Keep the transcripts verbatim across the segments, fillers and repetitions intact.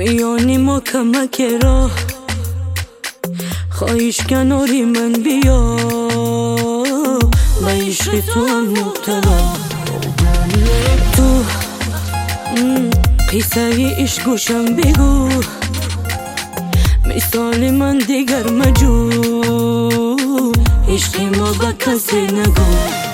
میانی ما کمک راه، خواهیش کناری من بیا، به عشق تو هم مبتلا. تو قصه ایش گوشم بگو، مثال من دیگر مجو، عشق ما با کسی نگو.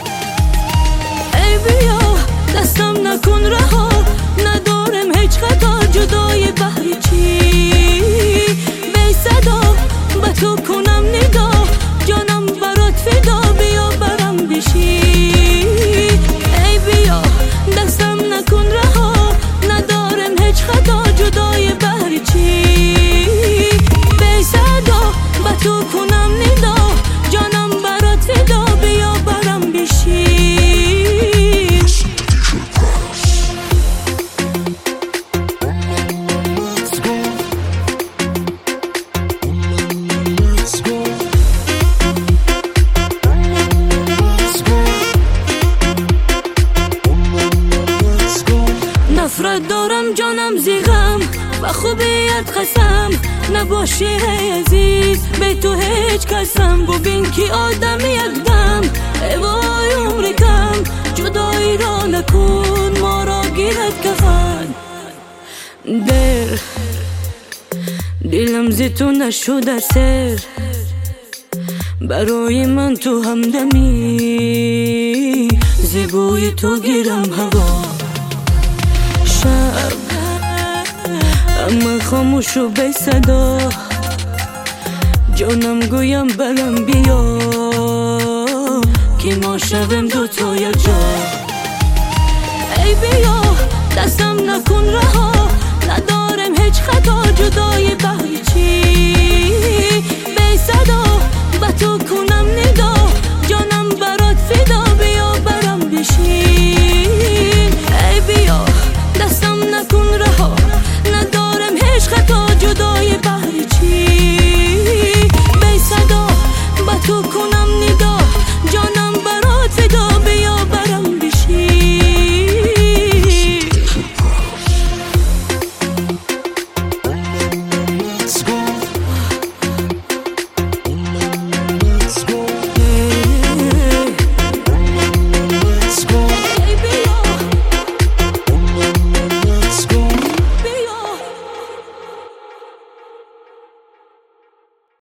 ای بیا دستم نکن رها، ندارم هیچ خطا، جدای بحری چی بی صدا، به تو کنم ندا، جانم برات فدا، بیا برم بشی. ای بیا دستم نکن رها، ندارم هیچ خطا، جدای بحری چی بی صدا، به تو کنم ندا، جانم برات فدا، بیا برم بشی. نفرت دارم جانم زیغم، و خوبیت قسم، نباشی ای عزیز به تو هیچ کسم. ببین که آدم یک دم، ای وای عمر کم، جدایی را نکن ما را گیرد کفن. در دلم زی تو نشده سر، برای من تو همدمی، زیبوی تو گیرم هوا. شب اما خاموش و بی صدا، جانم گویم برم بیا، که ما شویم دو تا یک جا. ای بیا دستم نکن رها، ندارم هیچ خطا، جدای بحری چی